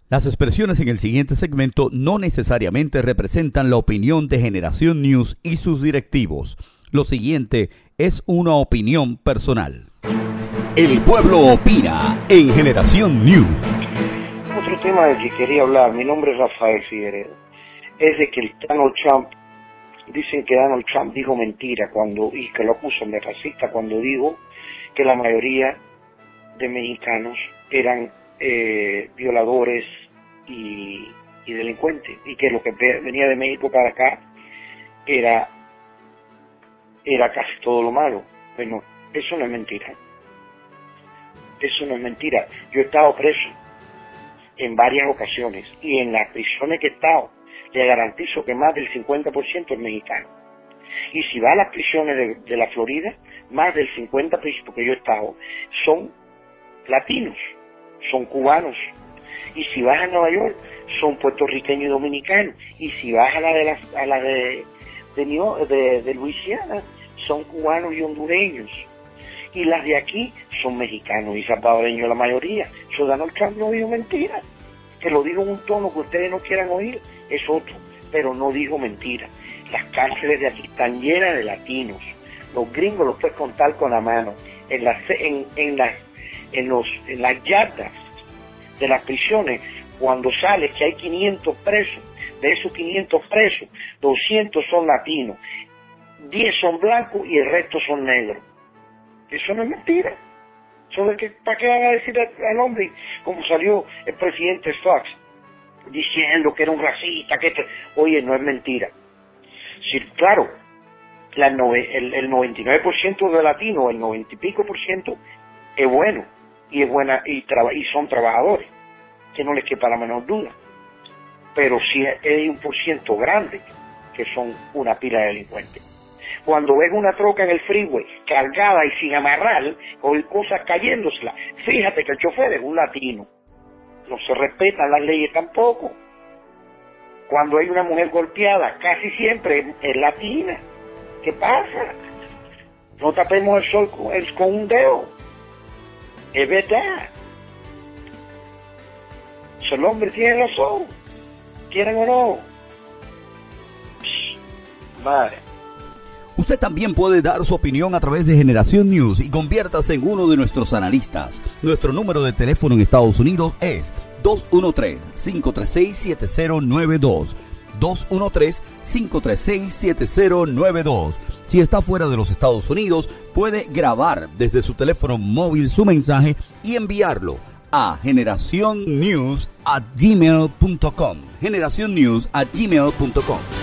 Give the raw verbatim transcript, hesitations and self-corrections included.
Las expresiones en el siguiente segmento no necesariamente representan la opinión de Generación News y sus directivos. Lo siguiente es una opinión personal. El pueblo opina en Generación News. Otro tema del que quería hablar, mi nombre es Rafael Figueredo, es de que el Donald Trump, dicen que Donald Trump dijo mentira cuando, y que lo acusan de racista cuando dijo que la mayoría de mexicanos eran eh, violadores y, y delincuentes, y que lo que venía de México para acá era, era casi todo lo malo. Bueno, eso no es mentira. Eso no es mentira. Yo he estado preso en varias ocasiones, y en las prisiones que he estado, le garantizo que más del cincuenta por ciento es mexicano. Y si va a las prisiones de, de la Florida, más del cincuenta por ciento, porque yo he estado, son latinos, son cubanos. Y si vas a Nueva York, son puertorriqueños y dominicanos. Y si vas a la de la, a la de, de, New, de, de Luisiana, son cubanos y hondureños. Y las de aquí son mexicanos y salvadoreños la mayoría. Eso Donald Trump no dijo mentira. Que lo dijo en un tono que ustedes no quieran oír, es otro. Pero no dijo mentira. Las cárceles de aquí están llenas de latinos. Los gringos los puedes contar con la mano. En las, en, en las, en los, en las yardas de las prisiones, cuando sale que hay quinientos presos, de esos quinientos presos, doscientos son latinos, diez son blancos y el resto son negros. Eso no es mentira. ¿Sobre qué, ¿Para qué van a decir al hombre? Como salió el presidente Fox diciendo que era un racista, que esto... Oye, no es mentira. Sí, claro, la nove, el, el noventa y nueve por ciento de latinos, el noventa y pico por ciento es bueno y es buena y, traba, y son trabajadores, que no les quepa la menor duda. Pero sí hay un por ciento grande que son una pila de delincuentes. Cuando ves una troca en el freeway cargada y sin amarrar, con cosas cayéndosela, fíjate que el chofer es un latino. No se respetan las leyes tampoco. Cuando hay una mujer golpeada, casi siempre es, es latina. ¿Qué pasa? No tapemos el sol con, el, con un dedo. Es verdad. Si el hombre tiene razón, quieran o no. Psh, madre. Usted también puede dar su opinión a través de Generación News y conviértase en uno de nuestros analistas. Nuestro número de teléfono en Estados Unidos es dos uno tres, cinco tres seis, siete cero nueve dos. dos uno tres, cinco tres seis, siete cero nueve dos. Si está fuera de los Estados Unidos, puede grabar desde su teléfono móvil su mensaje y enviarlo a generacionnews arroba gmail punto com. generacionnews arroba gmail punto com.